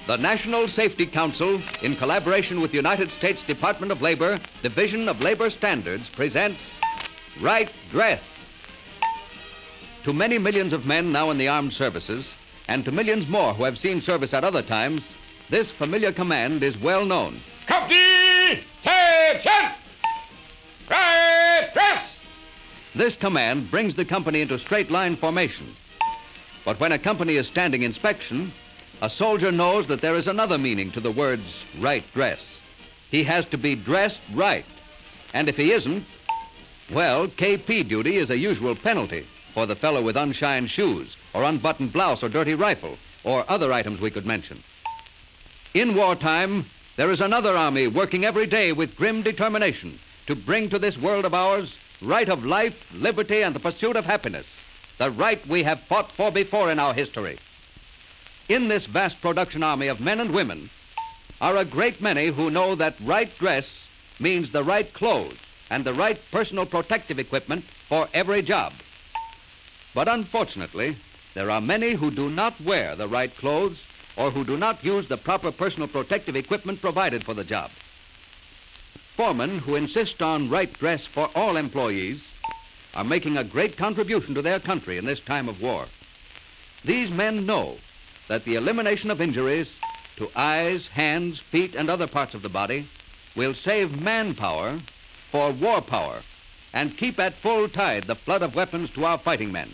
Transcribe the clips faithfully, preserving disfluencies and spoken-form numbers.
The National Safety Council, in collaboration with the United States Department of Labor, Division of Labor Standards, presents Right Dress. To many millions of men now in the armed services, and to millions more who have seen service at other times, this familiar command is well known. Company, attention! Right dress! This command brings the company into straight line formation. But when a company is standing inspection, a soldier knows that there is another meaning to the words right dress. He has to be dressed right. And if he isn't, well, K P duty is a usual penalty for the fellow with unshined shoes or unbuttoned blouse or dirty rifle or other items we could mention. In wartime, there is another army working every day with grim determination to bring to this world of ours right of life, liberty, and the pursuit of happiness, the right we have fought for before in our history. In this vast production army of men and women are a great many who know that right dress means the right clothes and the right personal protective equipment for every job. But unfortunately, there are many who do not wear the right clothes or who do not use the proper personal protective equipment provided for the job. Foremen who insist on right dress for all employees are making a great contribution to their country in this time of war. These men know that the elimination of injuries to eyes, hands, feet, and other parts of the body will save manpower for war power and keep at full tide the flood of weapons to our fighting men.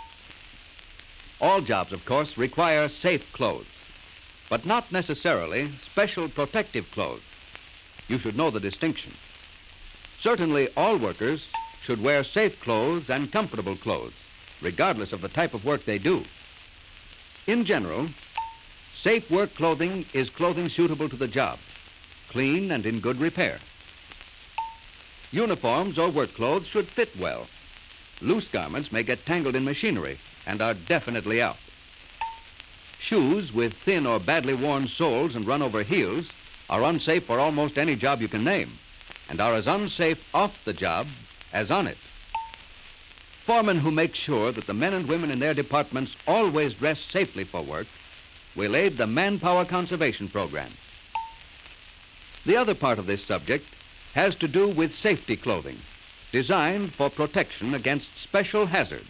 All jobs, of course, require safe clothes, but not necessarily special protective clothes. You should know the distinction. Certainly, all workers should wear safe clothes and comfortable clothes, regardless of the type of work they do. In general, safe work clothing is clothing suitable to the job, clean and in good repair. Uniforms or work clothes should fit well. Loose garments may get tangled in machinery and are definitely out. Shoes with thin or badly worn soles and run-over heels are unsafe for almost any job you can name, and are as unsafe off the job as on it. Foremen who make sure that the men and women in their departments always dress safely for work will aid the manpower conservation program. The other part of this subject has to do with safety clothing, designed for protection against special hazards.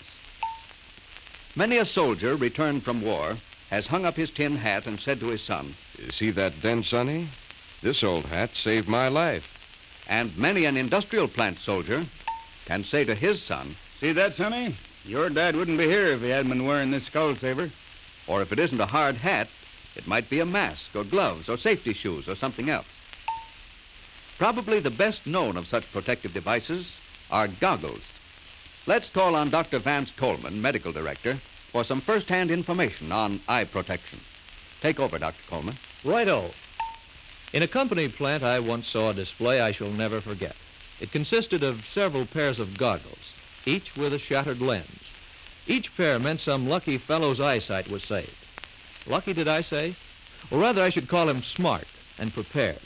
Many a soldier returned from war has hung up his tin hat and said to his son, "You see that dent, Sonny? This old hat saved my life." And many an industrial plant soldier can say to his son, "See that, Sonny? Your dad wouldn't be here if he hadn't been wearing this skull saver." Or if it isn't a hard hat, it might be a mask or gloves or safety shoes or something else. Probably the best known of such protective devices are goggles. Let's call on Doctor Vance Coleman, medical director, for some first-hand information on eye protection. Take over, Doctor Coleman. Righto. In a company plant, I once saw a display I shall never forget. It consisted of several pairs of goggles, each with a shattered lens. Each pair meant some lucky fellow's eyesight was saved. Lucky, did I say? Or rather, I should call him smart and prepared.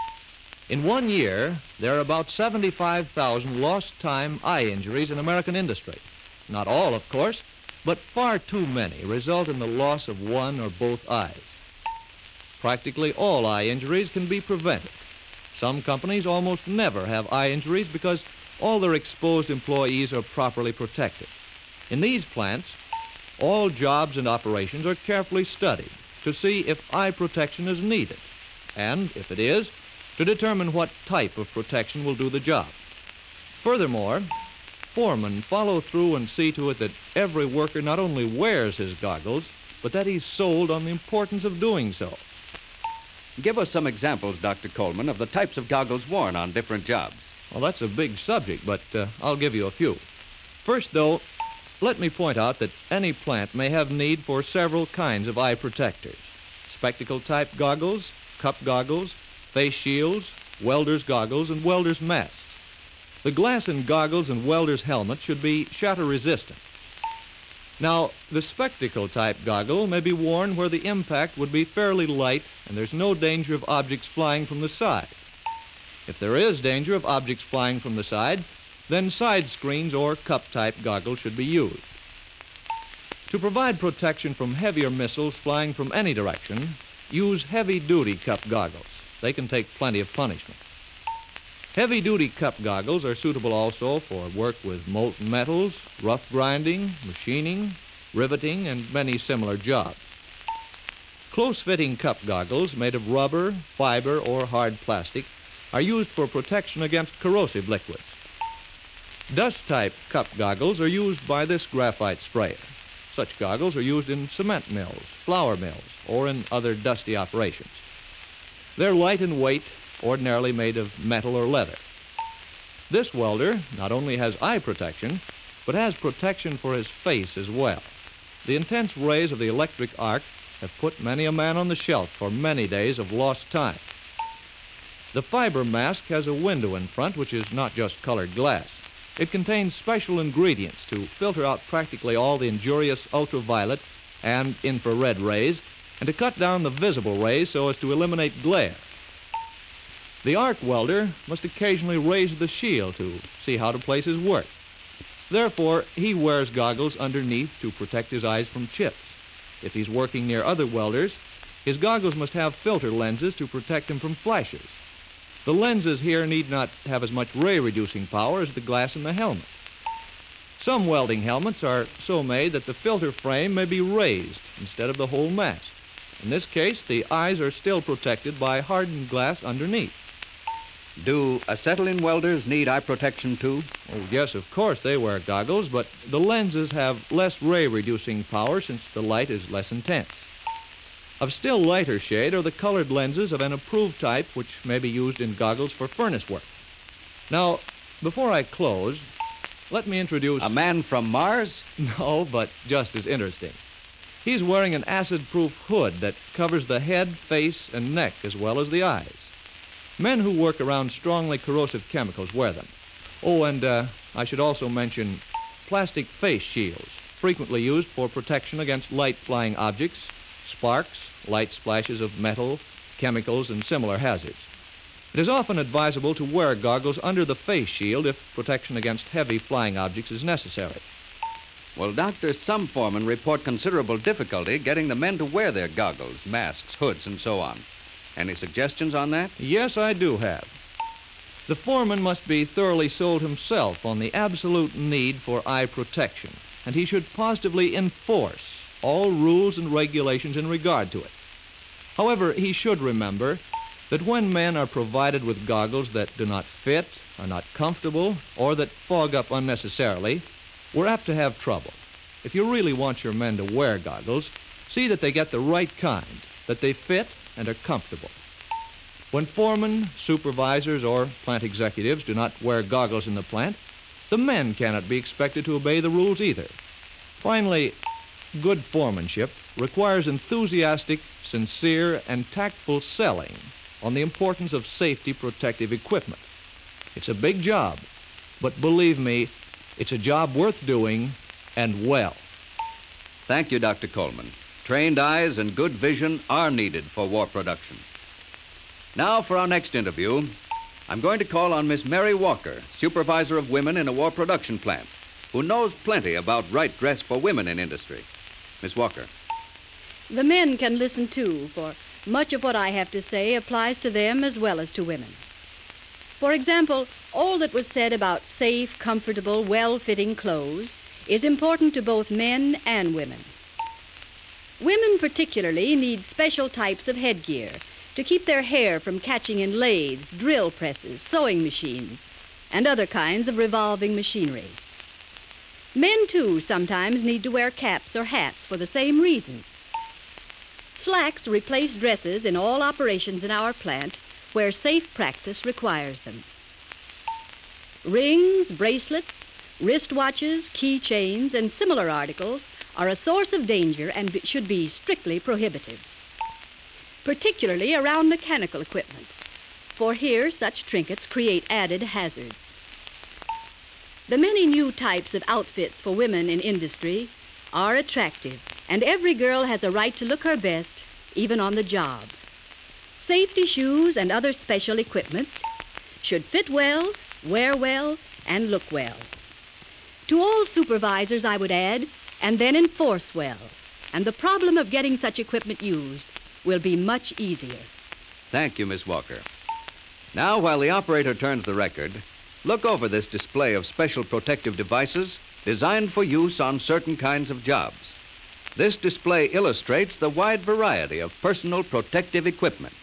In one year, there are about seventy-five thousand lost-time eye injuries in American industry. Not all, of course, but far too many result in the loss of one or both eyes. Practically all eye injuries can be prevented. Some companies almost never have eye injuries because all their exposed employees are properly protected. In these plants, all jobs and operations are carefully studied to see if eye protection is needed, and if it is, to determine what type of protection will do the job. Furthermore, foremen follow through and see to it that every worker not only wears his goggles, but that he's sold on the importance of doing so. Give us some examples, Doctor Coleman, of the types of goggles worn on different jobs. Well, that's a big subject, but uh, I'll give you a few. First, though, let me point out that any plant may have need for several kinds of eye protectors. Spectacle-type goggles, cup goggles, face shields, welder's goggles, and welder's masks. The glass in goggles and welder's helmets should be shatter-resistant. Now, the spectacle-type goggle may be worn where the impact would be fairly light and there's no danger of objects flying from the side. If there is danger of objects flying from the side, then side screens or cup-type goggles should be used. To provide protection from heavier missiles flying from any direction, use heavy-duty cup goggles. They can take plenty of punishment. Heavy-duty cup goggles are suitable also for work with molten metals, rough grinding, machining, riveting, and many similar jobs. Close-fitting cup goggles made of rubber, fiber, or hard plastic are used for protection against corrosive liquids. Dust-type cup goggles are used by this graphite sprayer. Such goggles are used in cement mills, flour mills, or in other dusty operations. They're light in weight, ordinarily made of metal or leather. This welder not only has eye protection, but has protection for his face as well. The intense rays of the electric arc have put many a man on the shelf for many days of lost time. The fiber mask has a window in front which is not just colored glass. It contains special ingredients to filter out practically all the injurious ultraviolet and infrared rays and to cut down the visible rays so as to eliminate glare. The arc welder must occasionally raise the shield to see how to place his work. Therefore, he wears goggles underneath to protect his eyes from chips. If he's working near other welders, his goggles must have filter lenses to protect him from flashes. The lenses here need not have as much ray-reducing power as the glass in the helmet. Some welding helmets are so made that the filter frame may be raised instead of the whole mask. In this case, the eyes are still protected by hardened glass underneath. Do acetylene welders need eye protection too? Oh, yes, of course they wear goggles, but the lenses have less ray-reducing power since the light is less intense. Of still lighter shade are the colored lenses of an approved type which may be used in goggles for furnace work. Now, before I close, let me introduce... A man from Mars? No, but just as interesting. He's wearing an acid-proof hood that covers the head, face, and neck as well as the eyes. Men who work around strongly corrosive chemicals wear them. Oh, and uh, I should also mention plastic face shields, frequently used for protection against light-flying objects, sparks, light splashes of metal, chemicals, and similar hazards. It is often advisable to wear goggles under the face shield if protection against heavy flying objects is necessary. Well, Doctor, some foremen report considerable difficulty getting the men to wear their goggles, masks, hoods, and so on. Any suggestions on that? Yes, I do have. The foreman must be thoroughly sold himself on the absolute need for eye protection, and he should positively enforce all rules and regulations in regard to it. However, he should remember that when men are provided with goggles that do not fit, are not comfortable, or that fog up unnecessarily, we're apt to have trouble. If you really want your men to wear goggles, see that they get the right kind, that they fit and are comfortable. When foremen, supervisors, or plant executives do not wear goggles in the plant, the men cannot be expected to obey the rules either. Finally, good foremanship requires enthusiastic, sincere, and tactful selling on the importance of safety protective equipment. It's a big job, but believe me, it's a job worth doing and well. Thank you, Doctor Coleman. Trained eyes and good vision are needed for war production. Now for our next interview, I'm going to call on Miss Mary Walker, supervisor of women in a war production plant, who knows plenty about right dress for women in industry. Miss Walker. The men can listen too, for much of what I have to say applies to them as well as to women. For example, all that was said about safe, comfortable, well-fitting clothes is important to both men and women. Women particularly need special types of headgear to keep their hair from catching in lathes, drill presses, sewing machines, and other kinds of revolving machinery. Men, too, sometimes need to wear caps or hats for the same reason. Slacks replace dresses in all operations in our plant where safe practice requires them. Rings, bracelets, wristwatches, keychains, and similar articles are a source of danger and be- should be strictly prohibited, particularly around mechanical equipment, for here such trinkets create added hazards. The many new types of outfits for women in industry are attractive, and every girl has a right to look her best, even on the job. Safety shoes and other special equipment should fit well, wear well, and look well. To all supervisors, I would add, and then enforce well. And the problem of getting such equipment used will be much easier. Thank you, Miss Walker. Now, while the operator turns the record, look over this display of special protective devices designed for use on certain kinds of jobs. This display illustrates the wide variety of personal protective equipment.